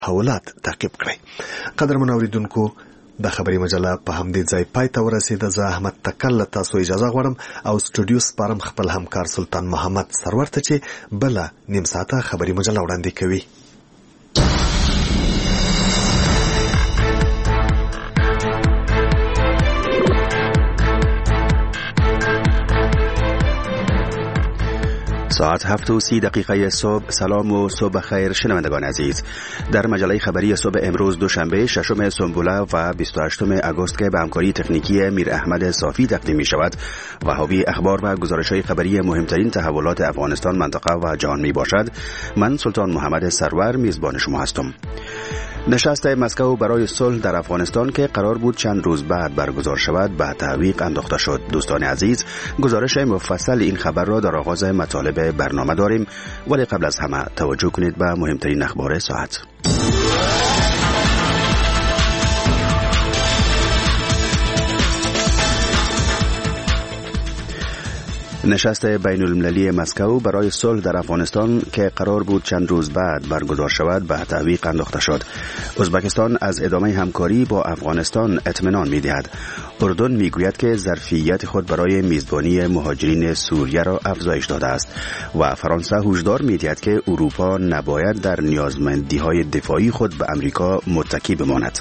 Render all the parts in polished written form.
تحولات تعقیب کړئ. قدرمن اوریدونکو، د خبري مجله په همدې ځای پای ته ورسېده. زه احمد تکل له تاسو اجازه غواړم او سټوډیو سپارم خپل همکار سلطان محمد سرور ته چې بله نیم ساعته خبري مجله وړاندې کوي. ساعت 7:30 صبح. سلام و صبح خیر شنوندگان عزیز. در مجله خبری صبح امروز دوشنبه 6 سنبوله و 28 آگوست که به همکاری تکنیکی میر احمد صافی تقدیم می شود و حاوی اخبار و گزارش‌های خبری مهمترین تحولات افغانستان، منطقه و جهان می باشد. من سلطان محمد سرور میزبان شما هستم. نشست مسکو برای صلح در افغانستان که قرار بود چند روز بعد برگزار شود به تعویق انداخته شد. دوستان عزیز، گزارش مفصل این خبر را در آغاز مطالب برنامه داریم، ولی قبل از همه توجه کنید به مهمترین اخبار ساعت. نشست بین المللی مسکو برای صلح در افغانستان که قرار بود چند روز بعد برگزار شود به تعویق انداخته شد. ازبکستان از ادامه همکاری با افغانستان اطمینان می‌دهد. اردن میگوید که ظرفیت خود برای میزبانی مهاجرین سوریه را افزایش داده است و فرانسه هشدار می‌دهد که اروپا نباید در نیازمندی‌های دفاعی خود به امریکا متکی بماند.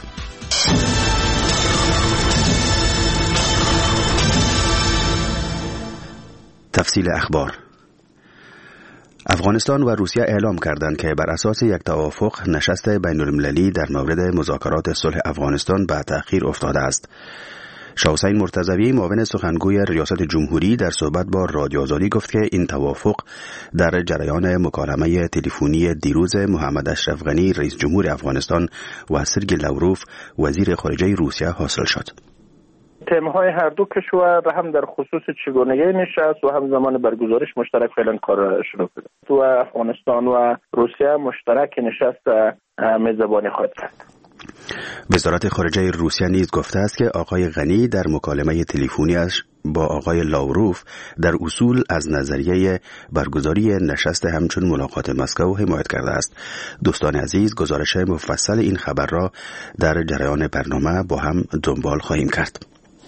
تفصیل اخبار. افغانستان و روسیه اعلام کردند که بر اساس یک توافق نشست بین المللی در مورد مذاکرات صلح افغانستان به تأخیر افتاده است. شاه حسین مرتضوی معاون سخنگوی ریاست جمهوری در صحبت با رادیو آزادی گفت که این توافق در جریان مکالمه تلفنی دیروز محمد اشرف غنی رئیس جمهور افغانستان و سرگئی لاوروف وزیر خارجه روسیه حاصل شد. تمهای هر دو کشور هم در خصوص چگونگی نشست و هم زمان برگزارش مشترک فعلا کار شروع شده. تو افغانستان و روسیه مشترک نشست میزبانی خواهد کرد. وزارت خارجه روسیه نیز گفته است که آقای غنی در مکالمه تلفنی‌اش با آقای لاوروف در اصول از نظریه برگزاری نشست همچون ملاقات مسکو حمایت کرده است. دوستان عزیز، گزارش مفصل این خبر را در جریان برنامه با هم دنبال خواهیم کرد.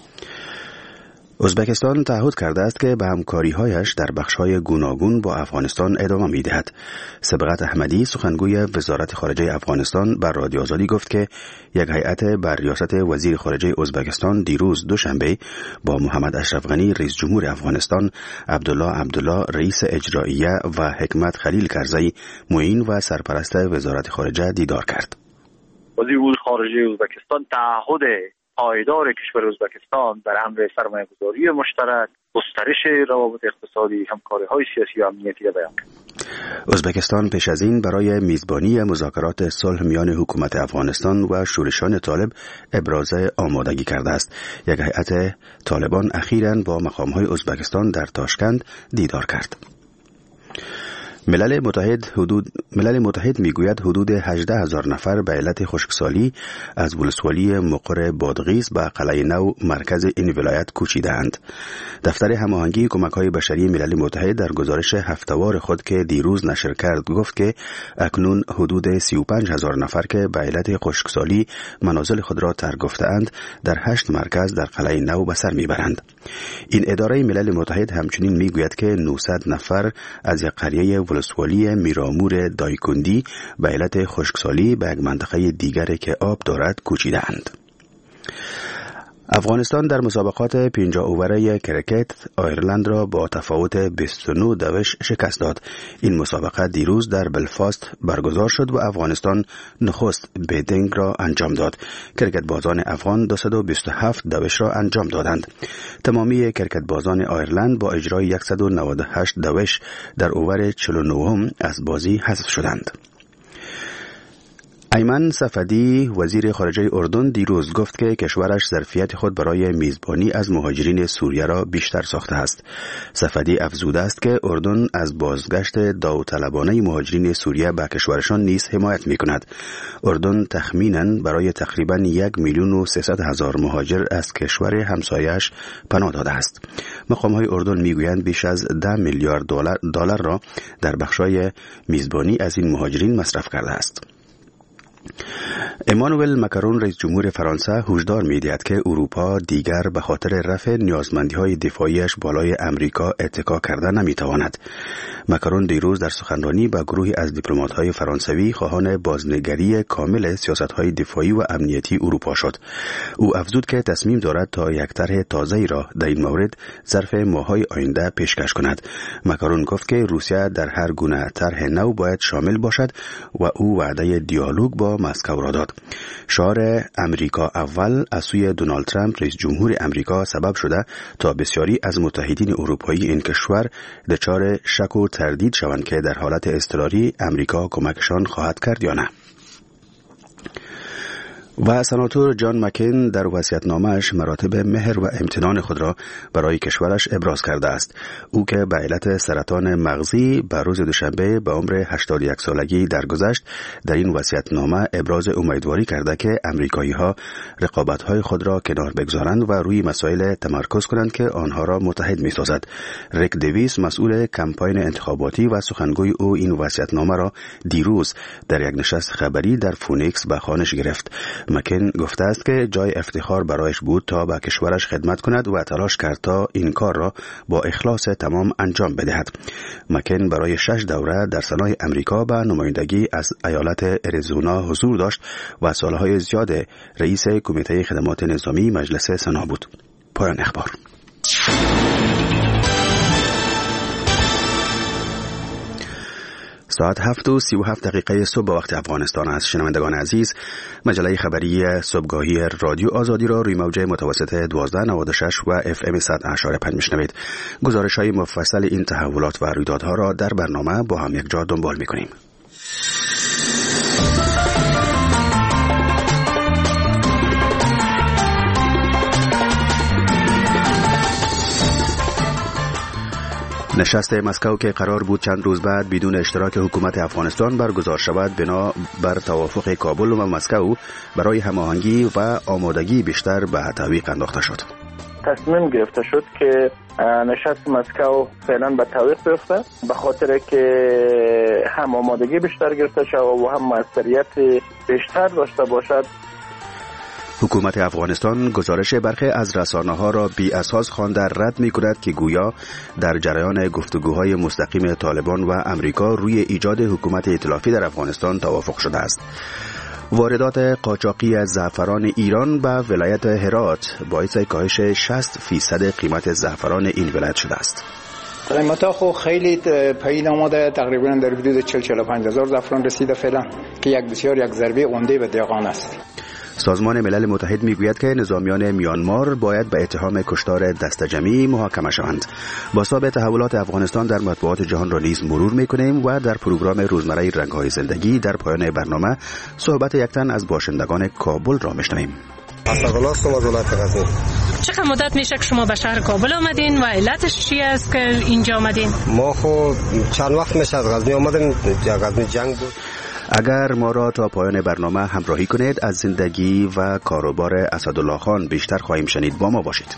ازبکستان تعهد کرده است که به همکاری‌هایش در بخش‌های گوناگون با افغانستان ادامه می‌دهد. سبقت احمدی سخنگوی وزارت خارجه افغانستان بر رادیو آزادی گفت که یک هیئت بر ریاست وزیر خارجه ازبکستان دیروز دوشنبه با محمد اشرف غنی رئیس جمهور افغانستان، عبدالله رئیس اجراییه و حکمت خلیل کرزی معین و سرپرست وزارت خارجه دیدار کرد. وزیر خارجه ازبکستان تعهد پایدار کشور ازبکستان در امر سرمایه‌گذاری مشترک، گسترش روابط اقتصادی، همکاری‌های سیاسی و امنیتی را بیان کرد. ازبکستان پیش از این برای میزبانی مذاکرات صلح میان حکومت افغانستان و شورشان طالب ابراز آمادگی کرده است. یک هیئت طالبان اخیراً با مقام‌های ازبکستان در تاشکند دیدار کرد. ملل متحد میگوید حدود 18,000 نفر به علت خشکسالی از ولسوالی مقر بادغیس به قلعه نو مرکز این ولایت کوچیدند. دفتر هماهنگی کمک‌های بشری ملل متحد در گزارش هفته‌وار خود که دیروز نشر کرد گفت که اکنون حدود 35,000 نفر که به علت خشکسالی منازل خود را ترک گفته‌اند در 8 مرکز در قلعه نو به سر میبرند. این اداره ملل متحد همچنین میگوید که 900 نفر از یک قریه ولسوالی میرامور دایکندی به علت خشکسالی به یک منطقه دیگر که آب دارد کوچیدند. افغانستان در مسابقات 50 اووره کرکت آیرلند را با تفاوت 29 دوش شکست داد. این مسابقه دیروز در بلفاست برگزار شد و افغانستان نخست بیتینگ را انجام داد. کرکت بازان افغان 227 دوش را انجام دادند. تمامی کرکت بازان آیرلند با اجرای 198 دوش در اوور 49 از بازی حذف شدند. ایمن صفدی وزیر خارجه اردن دیروز گفت که کشورش ظرفیت خود برای میزبانی از مهاجرین سوریه را بیشتر ساخته است. صفدی افزوده است که اردن از بازگشت داوطلبانه مهاجرین سوریه به کشورشان نیز حمایت می‌کند. اردن تخمیناً برای تقریباً 1,300,000 مهاجر از کشور همسایه‌اش پناه داده است. مقام‌های اردن می‌گویند بیش از 10 میلیارد دلار را در بخش‌های میزبانی از این مهاجرین مصرف کرده است. امانوئل ماکرون رئیس جمهور فرانسه هشدار می‌دهد که اروپا دیگر به خاطر رفع نیازمندی‌های دفاعیش بالای امریکا اتکا کرده نمی‌تواند. ماکرون دیروز در سخنرانی با گروهی از دیپلمات‌های فرانسوی خواهان بازنگری کامل سیاست‌های دفاعی و امنیتی اروپا شد. او افزود که تصمیم دارد تا یک طرح تازه‌ای را در این مورد ظرف ماه‌های آینده پیشکش کند. ماکرون گفت که روسیه در هر گونه طرح نو باید شامل باشد و او وعده دیالوگ با مسکو را داد. شعار امریکا اول از سوی دونالد ترامپ رئیس جمهور امریکا سبب شده تا بسیاری از متحدین اروپایی این کشور دچار شک و تردید شوند که در حالت اضطراری امریکا کمکشان خواهد کرد یا نه. و سناتور جان مکین در وصیت‌نامه‌اش مراتب مهر و امتنان خود را برای کشورش ابراز کرده است. او که به علت سرطان مغزی به روز دوشنبه به عمر 81 سالگی درگذشت، در این وصیت‌نامه ابراز امیدواری کرده که امریکایی‌ها رقابت‌های خود را کنار بگذارند و روی مسائل تمرکز کنند که آنها را متحد می‌سازد. ریک دیویس مسئول کمپاین انتخاباتی و سخنگوی او این وصیت‌نامه را دیروز در یک نشست خبری در فونیکس به خوانش گرفت. مکن گفته است که جای افتخار برایش بود تا به کشورش خدمت کند و تلاش کرد تا این کار را با اخلاص تمام انجام بدهد. مکن برای 6 دوره در سنای امریکا به نمایندگی از ایالت اریزونا حضور داشت و سالهای زیاد رئیس کمیته خدمات نظامی مجلس سنا بود. پایان اخبار. ساعت 7:37 صبح به وقت افغانستان است. شنوندگان عزیز، مجله خبری صبحگاهی رادیو آزادی را روی موج متوسط 1296 و FM 100.5 میشنوید. گزارش‌های مفصل این تحولات و رویدادها را در برنامه با هم یک جا دنبال می‌کنیم. نشست مسکو که قرار بود چند روز بعد بدون اشتراک حکومت افغانستان برگزار شود، بنا بر توافق کابل و مسکو برای هماهنگی و آمادگی بیشتر به تعویق انداخته شد. تصمیم گرفته شد که نشست مسکو فعلا به تعویق بیفته، به خاطر که هم آمادگی بیشتر گرفته شود و هم موثریت بیشتر داشته باشد. حکومت افغانستان گزارش برخی از رسانه‌ها را بی اساس خوانده رد می‌کند که گویا در جریان گفتگوهای مستقیم طالبان و امریکا روی ایجاد حکومت ائتلافی در افغانستان توافق شده است. واردات قاچاقی از زعفران ایران به ولایت هرات باعث کاهش 60% قیمت زعفران این ولایت شده است. قیمت‌ها خو خیلی پایین آمده، تقریبا در حدود 40-45 هزار زعفران رسیده فعلا که یک ضربه عمده به دهقان است. سازمان ملل متحد میگوید که نظامیان میانمار باید به اتهام کشتار دسته‌جمعی محاکمه شوند. بازتاب تحولات افغانستان در مطبوعات جهان را نیز مرور میکنیم و در پروگرام روزمره رنگ‌های زندگی در پایان برنامه صحبت یک تن از باشندگان کابل را میشنویم. چقدر مدت میشه که شما به شهر کابل آمدین و علتش چی است که اینجا آمدین؟ ما خود چند وقت میشه از غزنی آمدیم، غزنی جنگ بود. اگر ما را تا پایان برنامه همراهی کنید، از زندگی و کاروبار اسدالله خان بیشتر خواهیم شنید. با ما باشید.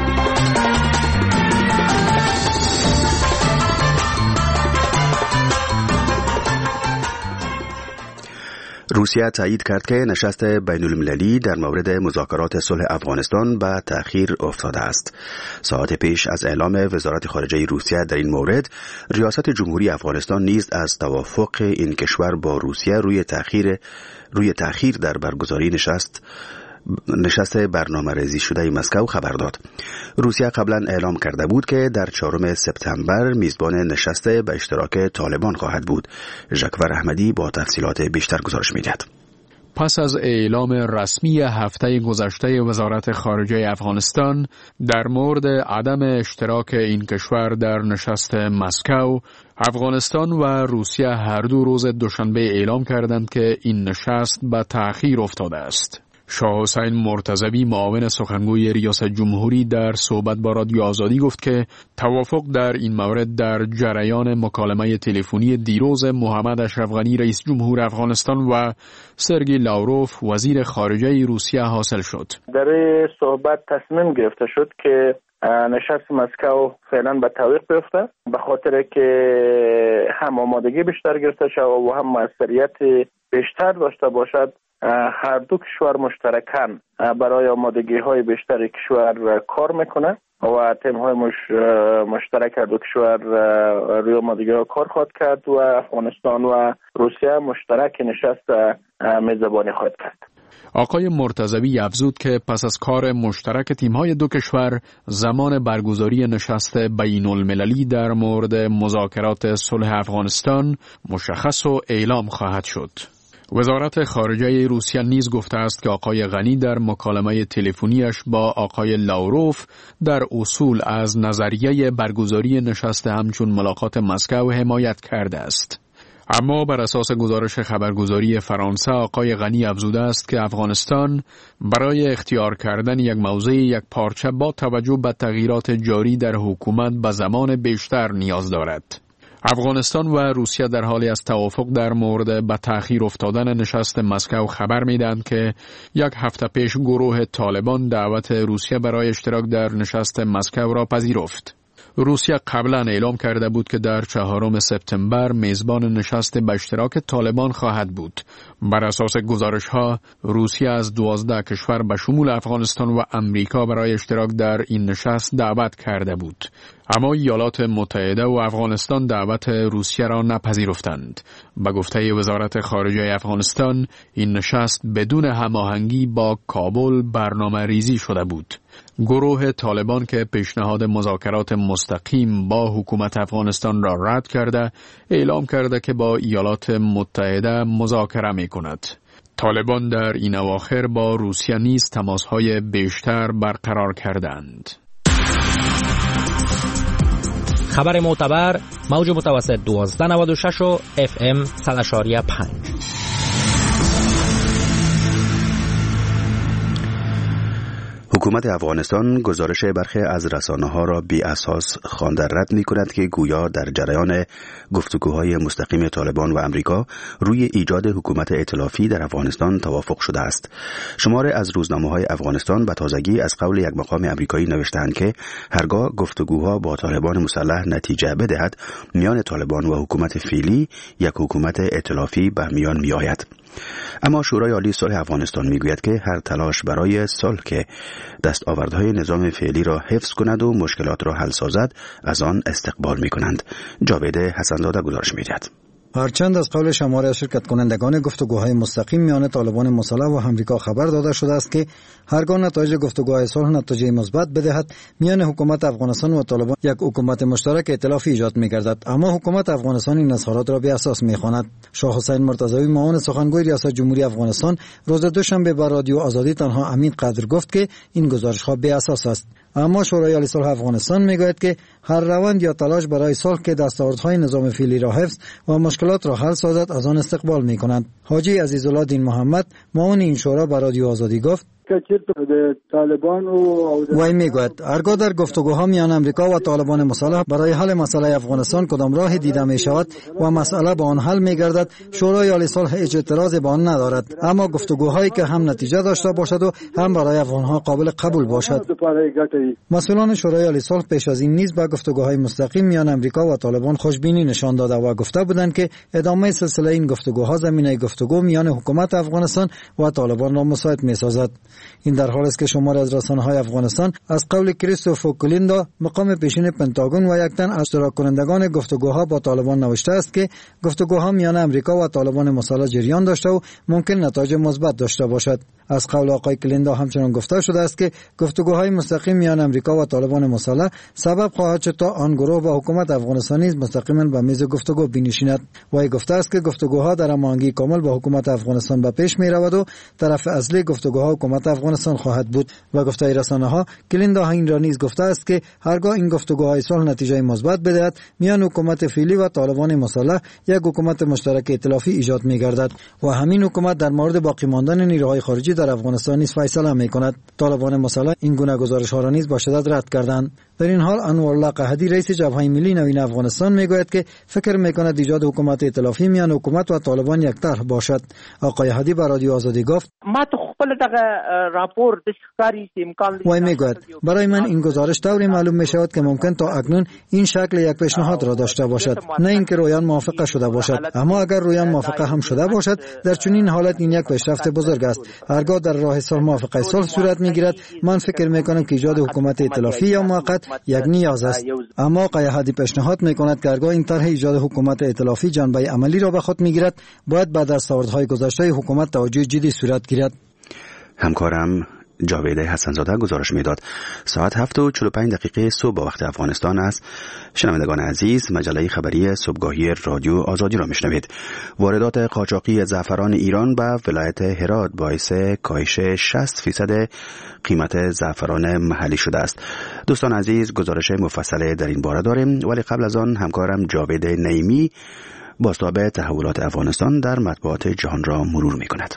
روسیه تایید کرد که نشست بین المللی در مورد مذاکرات صلح افغانستان به تأخیر افتاده است. ساعت پیش از اعلام وزارت خارجه روسیه در این مورد، ریاست جمهوری افغانستان نیز از توافق این کشور با روسیه روی تأخیر در برگزاری نشست برنامه‌ریزی شده مسکو خبر داد. روسیه قبلا اعلام کرده بود که در 4 سپتامبر میزبان نشست به اشتراک طالبان خواهد بود. ژکور احمدی با تفصیلات بیشتر گزارش می‌دهد. پس از اعلام رسمی هفته گذشته وزارت خارجه افغانستان در مورد عدم اشتراک این کشور در نشست مسکو، افغانستان و روسیه هر دو روز دوشنبه اعلام کردند که این نشست به تأخیر افتاده است. شاه حسین مرتضوی معاون سخنگوی ریاست جمهوری در صحبت با رادیو آزادی گفت که توافق در این مورد در جریان مکالمه تلفنی دیروز محمد اشرف غنی رئیس جمهور افغانستان و سرگئی لاوروف وزیر خارجه روسیه حاصل شد. در صحبت تصمیم گرفته شد که نشست مسکو فعلا به تعویق بیفته، به خاطر که هم آمادگی بیشتر گرفته شود و هم موثریت بیشتر داشته باشد. هر دو کشور مشترکاً برای آمادگی های بیشتر کشور کار میکنه و تیم های مشترک هر دو کشور روی آمادگی ها کار خواهد کرد و افغانستان و روسیه مشترک نشست میزبانی خواهد کرد. آقای مرتضوی افزود که پس از کار مشترک تیم‌های دو کشور زمان برگزاری نشست بین‌المللی در مورد مذاکرات صلح افغانستان مشخص و اعلام خواهد شد. وزارت خارجه روسیه نیز گفته است که آقای غنی در مکالمه تلفنیش با آقای لاوروف در اصول از نظریه برگزاری نشست همچون ملاقات مسکو حمایت کرده است. اما بر اساس گزارش خبرگزاری فرانسه آقای غنی افزوده است که افغانستان برای اختیار کردن یک موضع یک پارچه با توجه به تغییرات جاری در حکومت به زمان بیشتر نیاز دارد. افغانستان و روسیه در حالی از توافق در مورد به تأخیر افتادن نشست مسکو خبر می‌دهند که یک هفته پیش گروه طالبان دعوت روسیه برای اشتراک در نشست مسکو را پذیرفت. روسیه قبلا اعلام کرده بود که در 4 سپتامبر میزبان نشست به اشتراک طالبان خواهد بود. بر اساس گزارش‌ها روسیه از 12 کشور به شمول افغانستان و امریکا برای اشتراک در این نشست دعوت کرده بود. اما ایالات متحده و افغانستان دعوت روسیه را نپذیرفتند. به گفته وزارت خارجه افغانستان این نشست بدون هماهنگی با کابل برنامه ریزی شده بود. گروه طالبان که پیشنهاد مذاکرات مستقیم با حکومت افغانستان را رد کرده، اعلام کرده که با ایالات متحده مذاکره می کند. طالبان در این اواخر با روسیه نیز تماسهای بیشتر برقرار کردند. خبر معتبر موج متوسط 1296 و FM 100.5. حکومت افغانستان گزارش برخی از رسانه‌ها را بی اساس خوانده رد می‌کند که گویا در جریان گفتگوهای مستقیم طالبان و امریکا روی ایجاد حکومت ائتلافی در افغانستان توافق شده است. شماری از روزنامه‌های افغانستان به تازگی از قول یک مقام امریکایی نوشتند که هرگاه گفتگوها با طالبان مسلح نتیجه بدهد، میان طالبان و حکومت فعلی یک حکومت ائتلافی به میان می‌آید. اما شورای عالی صلح افغانستان میگوید که هر تلاش برای صلح که دستاوردهای نظام فعلی را حفظ کند و مشکلات را حل سازد از آن استقبال میکنند. جاوید حسن‌زاده گزارش میدهد. هرچند از قول شماری از شرکت کنندگان گفتگوهای مستقیم میان طالبان مسلح و امریکا خبر داده شده است که هرگاه نتایج گفتگوهای صلح نتیجه مثبت بدهد، میان حکومت افغانستان و طالبان یک حکومت مشترک ائتلافی ایجاد می‌گردد، اما حکومت افغانستان این اظهارات را بی اساس می‌خواند. شاه حسین مرتضوی معاون سخنگوی ریاست جمهوری افغانستان روز دوشنبه به رادیو آزادی تنها امید قدر گفت که این گزارش‌ها بی اساس است. اما شورای عالی صلح افغانستان میگوید که هر روند یا تلاش برای صلح که دستاوردهای نظام فعلی را حفظ و مشکلات را حل سازد از آن استقبال می‌کنند. حاجی عزیزالله دین محمد معاون این شورا به رادیو آزادی گفت وی میگوید هرگاه در گفتگوها میان امریکا و طالبان مسلح برای حل مسئله افغانستان کدام راه دیده می شود و مسئله با آن حل می گردد، شورای عالی صلح هیچ اعتراضی به آن ندارد، اما گفتگوهایی که هم نتیجه داشته باشد و هم برای افغانها قابل قبول باشد. مسئولان شورای عالی صلح پیش از این نیز به گفتگوهای مستقیم میان امریکا و طالبان خوشبینی نشان داده و گفته بودند که ادامه سلسله این گفتگوها زمینه گفتگو میان حکومت افغانستان و طالبان را مساعد می سازد. این در حالی است که شماری از رسانه‌های افغانستان از قول کریستوفر کلیندا مقام پیشین پنتاگون و یک تن از اشتراک کنندگان گفتگوها با طالبان نوشته است که گفتگوها میان امریکا و طالبان مسلح جریان داشته و ممکن نتایج مثبت داشته باشد. از قول آقای کلیندا همچنان گفته شده است که گفتگوهای مستقیم میان امریکا و طالبان مسلح سبب خواهد شد تا آن گروه و حکومت افغانستانی مستقیما به میز گفتگو بنشیند. وی گفته است که گفتگوها در هماهنگی کامل با حکومت افغانستان به پیش می رود و طرف اصلی گفتگوها حکومت افغانستان خواهد بود. و گفته رسانه‌ها کلیندا این را نیز گفته است که هرگاه این گفتگوهای صلح نتیجه مثبت بدهد، میان حکومت فعلی و طالبان مسلح یک حکومت مشترک ائتلافی ایجاد می گردد و همین حکومت در مورد باقی ماندن نیروهای خارجی در افغانستان نیز فیصله می کند. طالبان مسلح این گونه گزارش‌ها را نیز با شدت رد کردند. در این حال انوارالله قحطی رئیس جبهه ملی نوین افغانستان میگوید که فکر میکند ایجاد حکومت ائتلافی میان حکومت و طالبان یک طرح باشد. آقای هادی به رادیو آزادی گفت ما تو خپل دغه راپور د ښکاری امکان وای میگوید برای من این گزارش طوری معلوم میشود که ممکن تا اکنون این شکل یک پیشنهاد را داشته باشد، نه اینکه رویان موافقه شده باشد. اما اگر رویان موافقه هم شده باشد، در چنین حالت این یک پیشرفت بزرگ است. هرگاه در راه صلح موافقه صلح صورت میگیرد، من فکر میکنم که ایجاد حکومت ائتلافی یا موقت یک نیاز است. اما آقای هادی پیشنهاد میکند که هرگاه این طرح ایجاد حکومت ائتلافی جنبه عملی را به خود میگیرد، باید بعد از دستاوردهای گذشته حکومت توجه جدی صورت گیرد. همکارم جاوید حسنزاده گزارش میداد. ساعت 7:45 صبح با وقت افغانستان است. شنوندگان عزیز، مجله خبری صبحگاهی رادیو آزادی را میشنوید. واردات قاچاقی زعفران ایران به ولایت هرات باعث کاهش 60% قیمت زعفران محلی شده است. دوستان عزیز، گزارش مفصل در این باره داریم، ولی قبل از آن همکارم جاوید نعیمی بازتاب تحولات افغانستان در مطبوعات جهان را مرور میکند.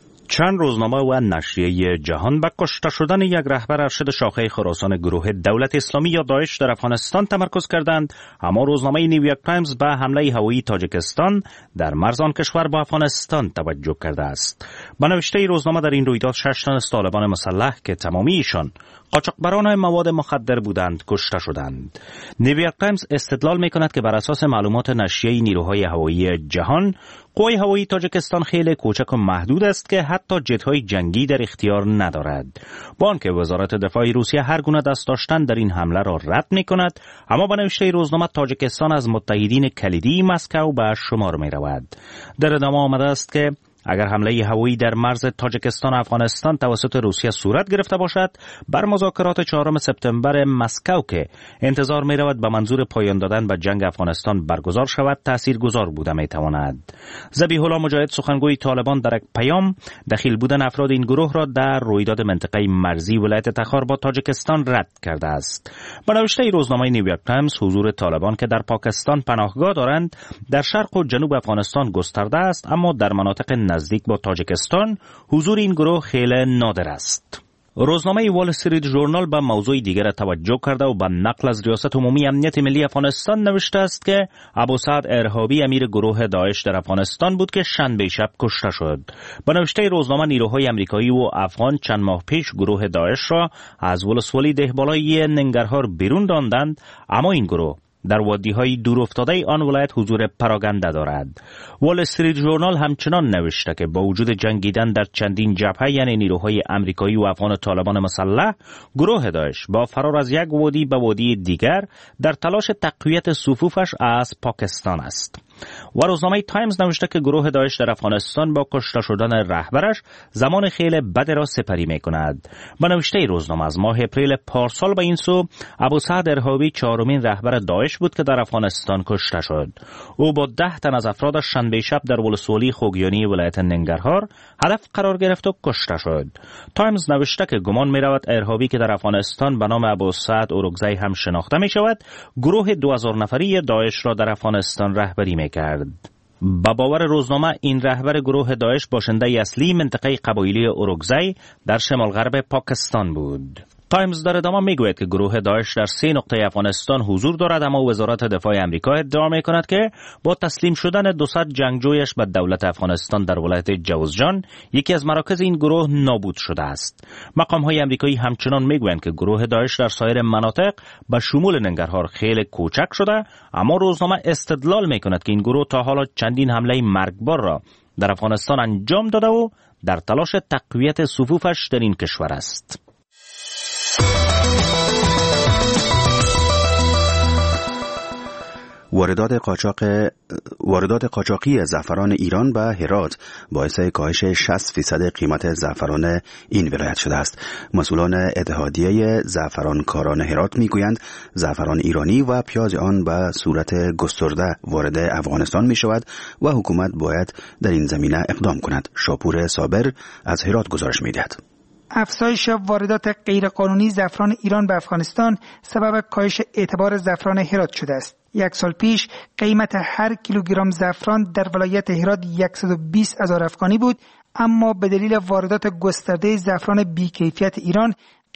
چند روزنامه و نشریه جهان به کشته شدن یک رهبر ارشد شاخه خراسان گروه دولت اسلامی یا داعش در افغانستان تمرکز کردند، اما روزنامه نیویورک تایمز به حمله هوایی تاجیکستان در مرز آن کشور با افغانستان توجه کرده است. به نوشته روزنامه در این رویداد 6 تن از طالبان مسلح که تمامی ایشان قاچاقبران مواد مخدر بودند کشته شدند. نیویورک تایمز استدلال می‌کند که بر اساس معلومات نشریه نیروهای هوایی جهان، قوای هوایی تاجیکستان خیلی کوچک و محدود است که حتی جت‌های جنگی در اختیار ندارد. با آنکه وزارت دفاع روسیه هر گونه دست داشتن در این حمله را رد می‌کند، اما به نوشته روزنامه تاجیکستان از متحدین کلیدی مسکو به شمار می‌رود. در ادامه آمده است که اگر حمله هوایی در مرز تاجیکستان و افغانستان توسط روسیه صورت گرفته باشد، بر مذاکرات 4 سپتامبر مسکو که انتظار می رود به منظور پایان دادن به جنگ افغانستان برگزار شود تاثیرگذار بوده می تواند. ذبیح الله مجاهد سخنگوی طالبان در یک پیام دخیل بودن افراد این گروه را در رویداد منطقه مرزی ولایت تخار با تاجیکستان رد کرده است. به نوشته روزنامه نیویورک تایمز، حضور طالبان که در پاکستان پناهگاه دارند در شرق و جنوب افغانستان گسترده است، اما در مناطق نزدیک با تاجیکستان حضور این گروه خیلی نادر است. روزنامه وال استریت ژورنال به موضوع دیگر توجه کرده و به نقل از ریاست عمومی امنیت ملی افغانستان نوشته است که ابوسعد ارهابی امیر گروه داعش در افغانستان بود که شنبه شب کشته شد. به نوشته روزنامه نیروهای امریکایی و افغان چند ماه پیش گروه داعش را از ولسوالی دهبالای ننگرهار بیرون راندند، اما این گروه در وادی‌های دورافتاده آن ولایت حضور پراگنده دارد. وال استریت ژورنال همچنان نوشته که با وجود جنگیدن در چندین جبهه یعنی نیروهای امریکایی و افغان طالبان مسلح، گروه داعش با فرار از یک وادی به وادی دیگر در تلاش تقویت صفوفش از پاکستان است. و روزنامه تایمز نوشته که گروه داعش در افغانستان با کشته شدن رهبرش زمان خیلی بد را سپری می کند. به نوشته روزنامه از ماه اپریل پارسال به این سو ابوسعد ارهابی 4مین رهبر داعش بود که در افغانستان کشته شد. او با 10 تن از افرادش شنبه شب در ولسوالی خوگیانی ولایت ننگرهار هدف قرار گرفت و کشته شد. تایمز نوشته که گمان می رود ارهابی که در افغانستان به نام ابوسعد اورگزی هم شناخته می شود، گروه 2000 نفری داعش را در افغانستان رهبری می کرد. با باور روزنامه این رهبر گروه داعش باشنده اصلی منطقه قبایلی اورگزی در شمال غرب پاکستان بود. تایمز در ادامه میگوید که گروه داعش در 3 نقطه افغانستان حضور دارد، اما وزارت دفاع آمریکا ادعا میکند که با تسلیم شدن 200 جنگجویش به دولت افغانستان در ولایت جوزجان، یکی از مراکز این گروه نابود شده است. مقام‌های آمریکایی همچنان میگویند که گروه داعش در سایر مناطق به شمول ننگرهار خیلی کوچک شده، اما روزنامه استدلال میکند که این گروه تا حالا چندین حمله مرگبار را در افغانستان انجام داده و در تلاش تقویت صفوفش در این کشور است. واردات قاچاقی زعفران ایران به هرات باعث کاهش 60% قیمت زعفران این ولایت شده است. مسئولان اتحادیه زعفرانکاران هرات میگویند زعفران ایرانی و پیاز آن به صورت گسترده وارد افغانستان می شود و حکومت باید در این زمینه اقدام کند. شاپور صابر از هرات گزارش می‌دهد. افزایش واردات غیرقانونی زعفران ایران به افغانستان سبب کاهش اعتبار زعفران هرات شده است. 1 سال پیش قیمت هر کیلوگرم زعفران در ولایت هرات 120,000 افغانی بود، اما به دلیل واردات گسترده زعفران بی‌کیفیت ایران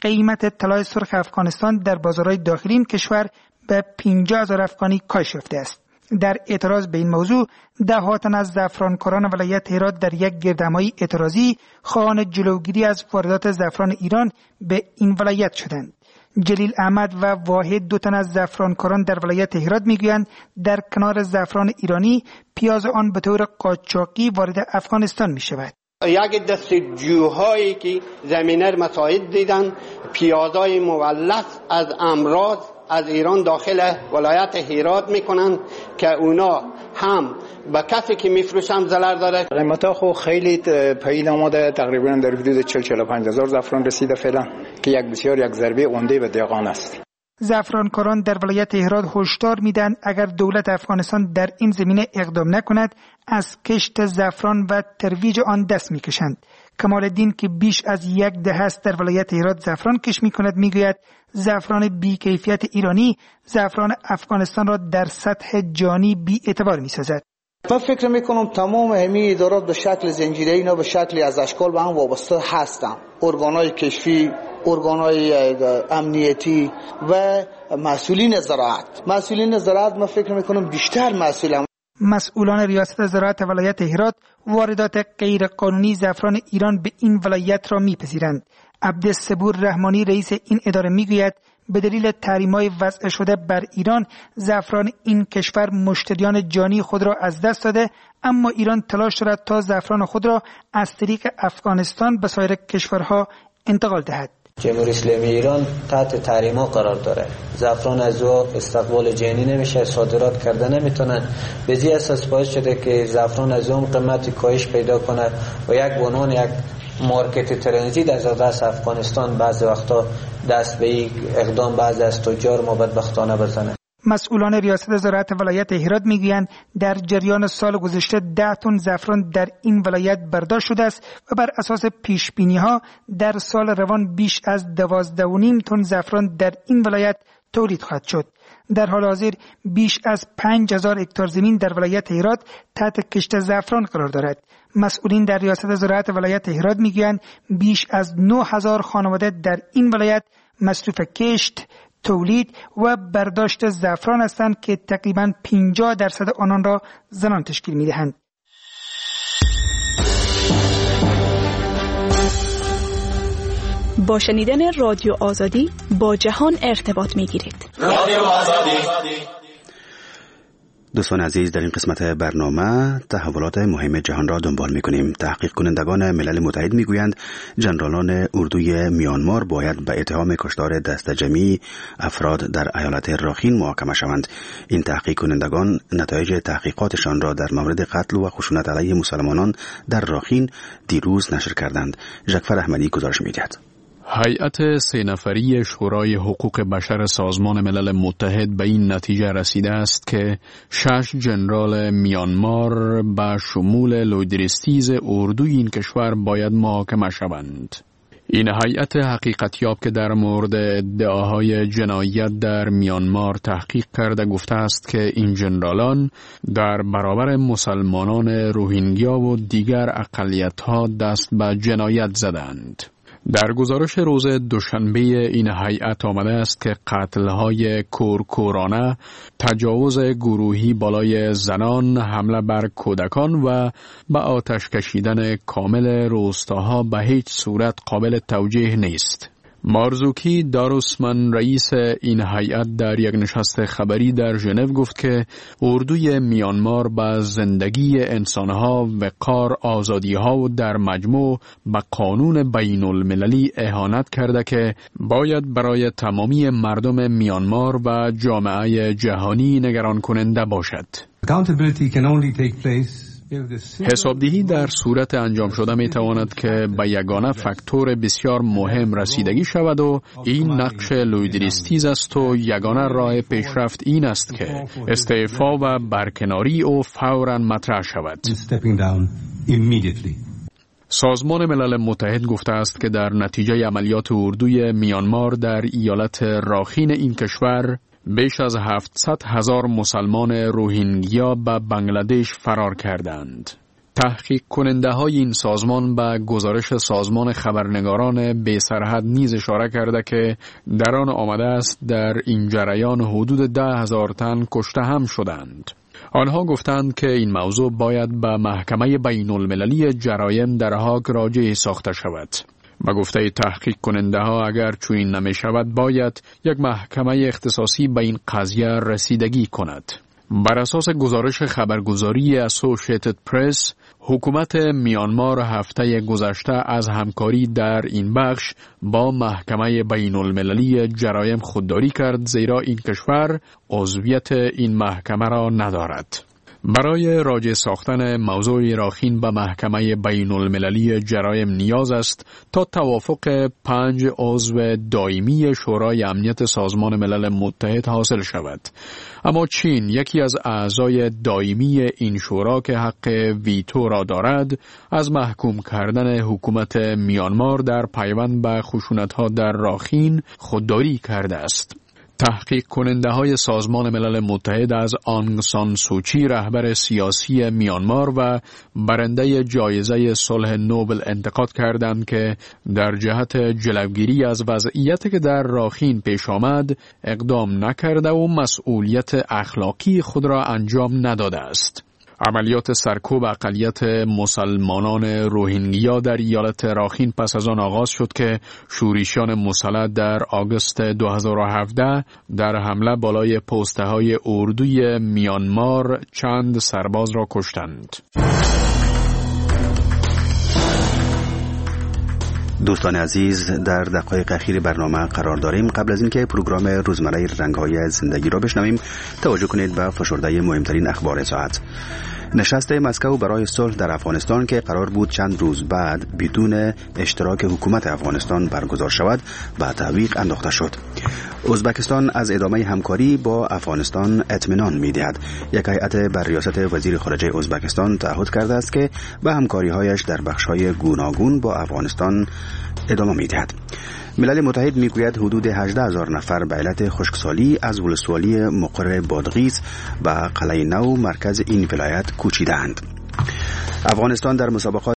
قیمت طلای سرخ افغانستان در بازارهای داخلی این کشور به 50,000 افغانی کاهش یافته است. در اعتراض به این موضوع ده‌ها تن از زعفرانکاران ولایت هرات در یک گردهمایی اعتراضی خواهان جلوگیری از واردات زعفران ایران به این ولایت شدند. جلیل احمد و واحد 2 تن از زعفرانکاران در ولایت هرات میگویند در کنار زعفران ایرانی پیاز آن به طور قاچاقی وارد افغانستان می شود. یک دست جوهایی که زمینه مساعد دیدن پیازهای مولد از امراض از ایران داخل ولایت هرات میکنن که اونا هم به کسی که میفروشن ضرر داره. قیمتا خو خیلی پایین آمده، تقریبا در حدود 40-45 هزار زعفران رسیده فعلا که یک ضربه عمده به دیقان است. زعفرانکاران در ولایت هرات هشدار میدن اگر دولت افغانستان در این زمینه اقدام نکند از کشت زعفران و ترویج آن دست میکشند. کمال الدین که بیش از 10 دهه است در ولایت هرات زعفران کشت میکند میگوید زعفران بی‌کیفیت ایرانی زعفران افغانستان را در سطح جهانی بی‌اعتبار میسازد. من فکر میکنم تمام همین ادارات به شکل زنجیره‌ای اینا به شکلی از اشکال به هم وابسته هستند. ارگان‌های کشفی، ارگان‌های امنیتی و مسئولین زراعت من فکر میکنم بیشتر مسئولن. مسئولان ریاست زراعت ولایت هرات واردات غیرقانونی زعفران ایران به این ولایت را میپذیرند. عبدالصبور رحمانی رئیس این اداره میگوید به دلیل تحریم‌های وضع شده بر ایران زعفران این کشور مشتریان جانی خود را از دست داده، اما ایران تلاش دارد تا زعفران خود را از طریق افغانستان به سایر کشورها انتقال دهد. جمهوری اسلامی ایران تحت تحریم‌ها قرار داره. زعفران از او استقبال جنی نمیشه، صادرات کرده نمیتونن. به این اساس باعث شده که زعفران از اون قیمتی کاهش پیدا کنه و یک بنان یک مارکت ترنزیت از دست افغانستان بعضی وقتا دست به این اقدام بعضی از تجار ما بدبختانه بزنه. مسئولان ریاست زراعت ولایت هرات میگویند در جریان سال گذشته 10 تن زعفران در این ولایت برداشت شده است و بر اساس پیش بینی ها در سال روان بیش از 12.5 تن زعفران در این ولایت تولید خواهد شد. در حال حاضر بیش از 5,000 هکتار زمین در ولایت هرات تحت کشت زعفران قرار دارد. مسئولین در ریاست زراعت ولایت هرات میگویند بیش از 9,000 خانواده در این ولایت مصروف کشت، تولید و برداشت زعفران هستند که تقریباً 50% آنان را زنان تشکیل می‌دهند. با شنیدن رادیو آزادی با جهان ارتباط می‌گیرید. رادیو آزادی. دوستان عزیز، در این قسمت برنامه تحولات مهم جهان را دنبال می‌کنیم. تحقیق کنندگان ملل متحد می‌گویند ژنرالان اردوی میانمار باید به اتهام کشتار دسته‌جمعی افراد در ایالت راخین محاکمه شوند. این تحقیق کنندگان نتایج تحقیقاتشان را در مورد قتل و خشونت علیه مسلمانان در راخین دیروز نشر کردند. ژکفر احمدی گزارش می‌دهد. هیئت 3 نفری شورای حقوق بشر سازمان ملل متحد به این نتیجه رسیده است که 6 ژنرال میانمار به شمول لویدریستیز اردوی این کشور باید محاکمه شوند. این هیئت حقیقتیاب که در مورد ادعاهای جنایت در میانمار تحقیق کرده گفته است که این ژنرالان در برابر مسلمانان روهینگیا و دیگر اقلیت‌ها دست به جنایت زدند. در گزارش روز دوشنبه این هیئت آمده است که قتل‌های کورکورانه، تجاوز گروهی بالای زنان، حمله بر کودکان و به آتش کشیدن کامل روستاها به هیچ صورت قابل توجیه نیست. مارزوکی داروسمن رئیس این هیئت در یک نشست خبری در ژنو گفت که اردوی میانمار به زندگی انسانها، وقار، آزادیها و در مجموع به قانون بین المللی اهانت کرده که باید برای تمامی مردم میانمار و جامعه جهانی نگران کننده باشد. حسابدهی در صورت انجام شده می تواند که به یگانه فاکتور بسیار مهم رسیدگی شود و این نقش لویدریستیز است و یگانه راه پیشرفت این است که استعفا و برکناری او فوراً مطرح شود. سازمان ملل متحد گفته است که در نتیجه عملیات اردوی میانمار در ایالت راخین این کشور بیش از 700,000 مسلمان روهینگیا به بنگلادش فرار کردند. تحقیق کننده های این سازمان به گزارش سازمان خبرنگاران بی سرحد نیز اشاره کرده که در آن آمده است در این جریان حدود 10,000 تن کشته هم شدند. آنها گفتند که این موضوع باید به محکمه بین المللی جرایم در هاگ راجع ساخته شود. با گفته تحقیق کننده ها اگر چنین نمی شود باید یک محکمه اختصاصی به این قضیه رسیدگی کند. بر اساس گزارش خبرگزاری اسوسییتد پرس، حکومت میانمار هفته گذشته از همکاری در این بخش با محکمه بین المللی جرایم خودداری کرد، زیرا این کشور عضویت این محکمه را ندارد. برای راجع ساختن موضوع راخین به محکمه بین المللی جرایم نیاز است تا توافق 5 عضو دائمی شورای امنیت سازمان ملل متحد حاصل شود. اما چین، یکی از اعضای دائمی این شورا که حق ویتو را دارد، از محکوم کردن حکومت میانمار در پیوند به خشونت‌ها در راخین خودداری کرده است. تحقیق کننده های سازمان ملل متحد از آنگ سان سوچی، رهبر سیاسی میانمار و برنده جایزه صلح نوبل، انتقاد کردند که در جهت جلوگیری از وضعیتی که در راخین پیش آمد اقدام نکرده و مسئولیت اخلاقی خود را انجام نداده است. عملیات سرکوب اقلیت مسلمانان روهینگیا در ایالت راخین پس از آن آغاز شد که شورشیان مسلح در آگوست 2017 در حمله بالای پست‌های اردوی میانمار چند سرباز را کشتند. دوستان عزیز، در دقایق اخیر برنامه قرار داریم. قبل از اینکه پروگرام روزمره رنگ‌های زندگی را بشنویم، توجه کنید به فشرده مهمترین اخبار ساعت. نشست مسکو برای صلح در افغانستان که قرار بود چند روز بعد بدون اشتراک حکومت افغانستان برگزار شود، به تعویق انداخته شد. ازبکستان از ادامه همکاری با افغانستان اطمینان می‌دهد. یک هیئت بر ریاست وزیر خارجه ازبکستان تعهد کرده است که به همکاری‌هایش در بخش‌های گوناگون با افغانستان ادامه می‌دهد. ملل متحد میگوید حدود 18,000 نفر به علت خشکسالی از ولسوالی مقر بادغیس و قلعه نو مرکز این ولایت کوچیدند. افغانستان در مسابقات